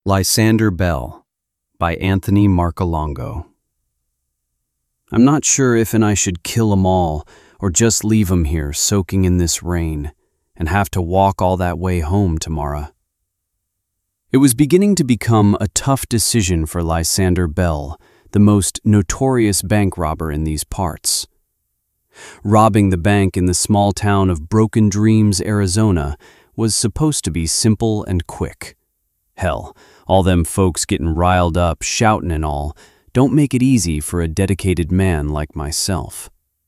Lysander Bell by Anthony Marcolongo. I'm not sure if I should kill 'em all or just leave 'em here soaking in this rain and have to walk all that way home tomorrow. It was beginning to become a tough decision for Lysander Bell, the most notorious bank robber in these parts. Robbing the bank in the small town of Broken Dreams, Arizona was supposed to be simple and quick. Hell, all them folks getting riled up, shouting and all, don't make it easy for a dedicated man like myself.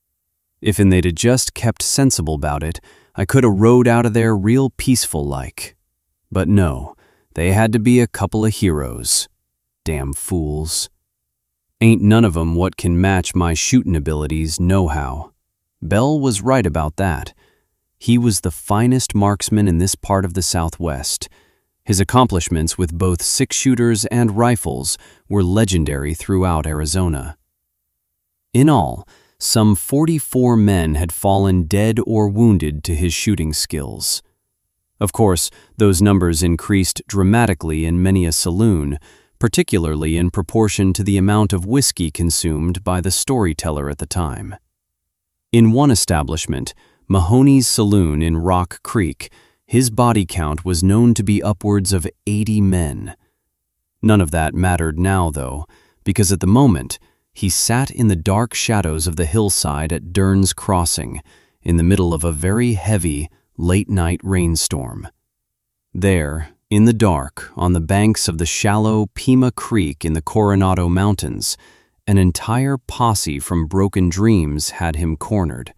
If they'd just kept sensible about it, I could have rode out of there real peaceful-like. But no, they had to be a couple of heroes. Damn fools. Ain't none of 'em what can match my shooting abilities nohow. Bell was right about that. He was the finest marksman in this part of the Southwest. His accomplishments with both six-shooters and rifles were legendary throughout Arizona. In all, some 44 men had fallen dead or wounded to his shooting skills. Of course, those numbers increased dramatically in many a saloon, particularly in proportion to the amount of whiskey consumed by the storyteller at the time. In one establishment, Mahoney's Saloon in Rock Creek, his body count was known to be upwards of 80 men. None of that mattered now, though, because at the moment, he sat in the dark shadows of the hillside at Dern's Crossing, in the middle of a very heavy, late-night rainstorm. There, in the dark, on the banks of the shallow Pima Creek in the Coronado Mountains, an entire posse from Broken Dreams had him cornered.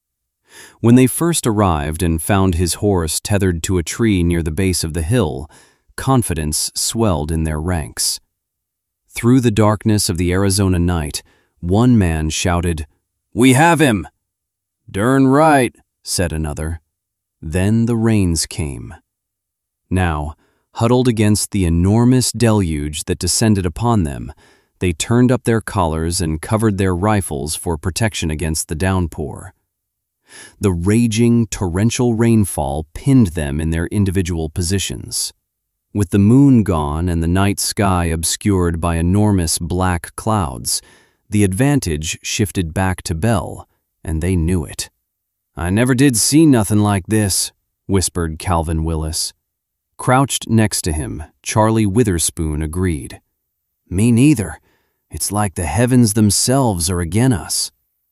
When they first arrived and found his horse tethered to a tree near the base of the hill, confidence swelled in their ranks. Through the darkness of the Arizona night, one man shouted, "We have him!" "Darn right," said another. Then the rains came. Now, huddled against the enormous deluge that descended upon them, they turned up their collars and covered their rifles for protection against the downpour. The raging, torrential rainfall pinned them in their individual positions. With the moon gone and the night sky obscured by enormous black clouds, the advantage shifted back to Bell, and they knew it. "I never did see nothing like this," whispered Calvin Willis. Crouched next to him, Charlie Witherspoon agreed. "Me neither. It's like the heavens themselves are agin us."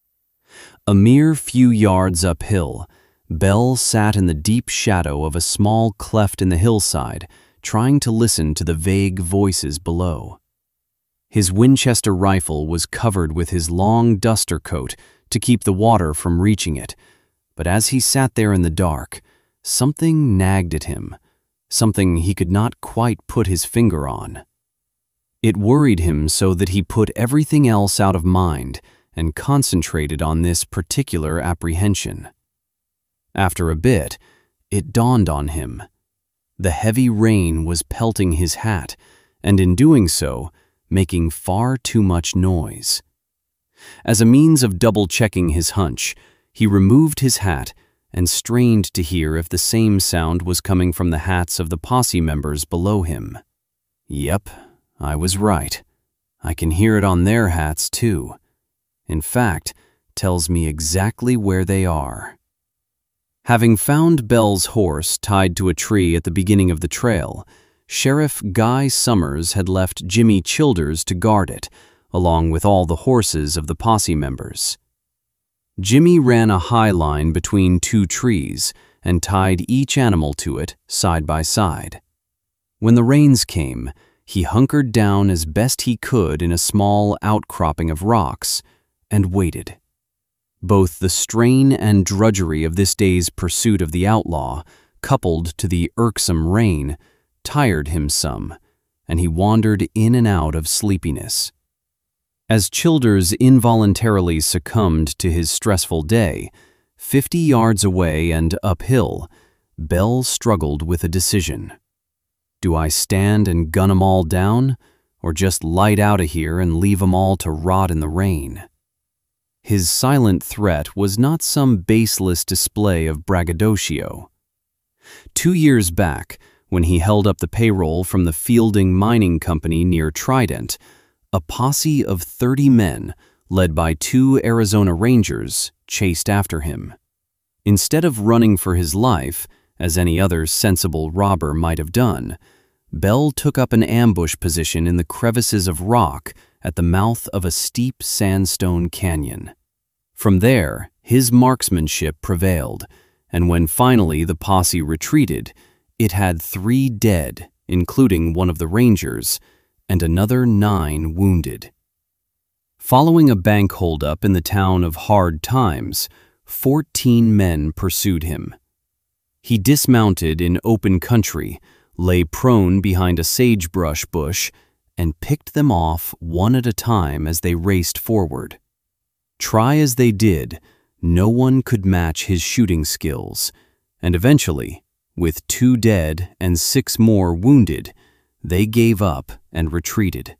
A mere few yards uphill, Bell sat in the deep shadow of a small cleft in the hillside, trying to listen to the vague voices below. His Winchester rifle was covered with his long duster coat to keep the water from reaching it, but as he sat there in the dark, something nagged at him, something he could not quite put his finger on. It worried him so that he put everything else out of mind and concentrated on this particular apprehension. After a bit, it dawned on him. The heavy rain was pelting his hat, and in doing so, making far too much noise. As a means of double-checking his hunch, he removed his hat and strained to hear if the same sound was coming from the hats of the posse members below him. Yep, I was right. I can hear it on their hats, too. In fact, tells me exactly where they are. Having found Bell's horse tied to a tree at the beginning of the trail, Sheriff Guy Summers had left Jimmy Childers to guard it, along with all the horses of the posse members. Jimmy ran a high line between two trees and tied each animal to it side by side. When the rains came, he hunkered down as best he could in a small outcropping of rocks and waited. Both the strain and drudgery of this day's pursuit of the outlaw, coupled to the irksome rain, tired him some, and he wandered in and out of sleepiness. As Childers involuntarily succumbed to his stressful day, 50 yards away and uphill, Bell struggled with a decision. Do I stand and gun 'em all down, or just light out of here and leave 'em all to rot in the rain? His silent threat was not some baseless display of braggadocio. 2 years back, when he held up the payroll from the Fielding Mining Company near Trident, a posse of 30 men, led by 2 Arizona Rangers, chased after him. Instead of running for his life, as any other sensible robber might have done, Bell took up an ambush position in the crevices of rock at the mouth of a steep sandstone canyon. From there, his marksmanship prevailed, and when finally the posse retreated, it had 3 dead, including one of the Rangers, and another 9 wounded. Following a bank holdup in the town of Hard Times, 14 men pursued him. He dismounted in open country, lay prone behind a sagebrush bush, and picked them off one at a time as they raced forward. Try as they did, no one could match his shooting skills, and eventually, with 2 dead and 6 more wounded, they gave up and retreated.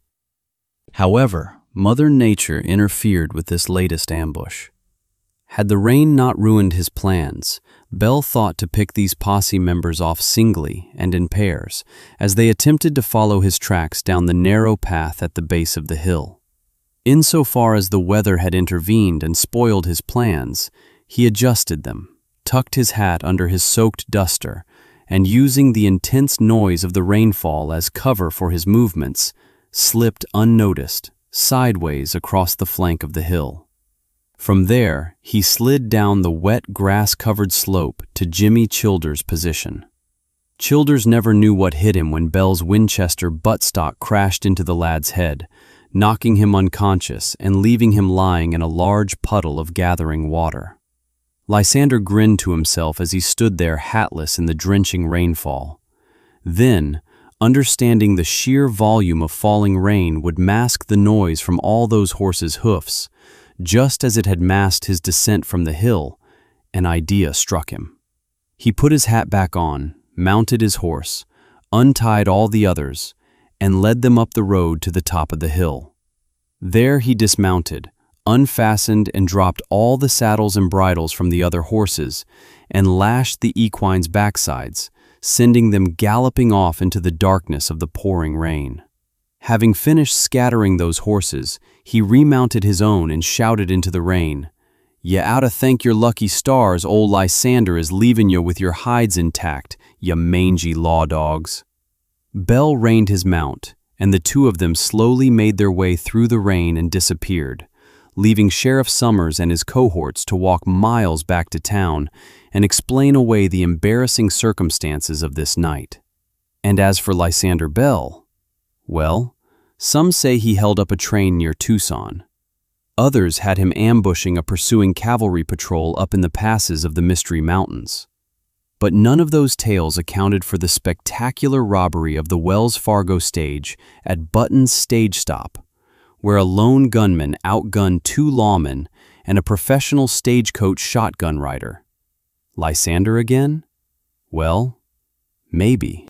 However, Mother Nature interfered with this latest ambush. Had the rain not ruined his plans, Bell thought to pick these posse members off singly and in pairs as they attempted to follow his tracks down the narrow path at the base of the hill. Insofar as the weather had intervened and spoiled his plans, he adjusted them, tucked his hat under his soaked duster, and using the intense noise of the rainfall as cover for his movements, slipped unnoticed, sideways across the flank of the hill. From there, he slid down the wet, grass-covered slope to Jimmy Childers' position. Childers never knew what hit him when Bell's Winchester buttstock crashed into the lad's head, knocking him unconscious and leaving him lying in a large puddle of gathering water. Lysander grinned to himself as he stood there hatless in the drenching rainfall. Then, understanding the sheer volume of falling rain would mask the noise from all those horses' hoofs, just as it had masked his descent from the hill, an idea struck him. He put his hat back on, mounted his horse, untied all the others, and led them up the road to the top of the hill. There he dismounted, unfastened and dropped all the saddles and bridles from the other horses, and lashed the equine's backsides, sending them galloping off into the darkness of the pouring rain. Having finished scattering those horses, he remounted his own and shouted into the rain, "Ya oughta thank your lucky stars old Lysander is leaving you with your hides intact, ya mangy law dogs." Bell reined his mount, and the 2 of them slowly made their way through the rain and disappeared, leaving Sheriff Summers and his cohorts to walk miles back to town and explain away the embarrassing circumstances of this night. And as for Lysander Bell, well, some say he held up a train near Tucson. Others had him ambushing a pursuing cavalry patrol up in the passes of the Mystery Mountains. But none of those tales accounted for the spectacular robbery of the Wells Fargo stage at Button's Stage Stop, where a lone gunman outgunned 2 lawmen and a professional stagecoach shotgun rider. Lysander again? Well, maybe.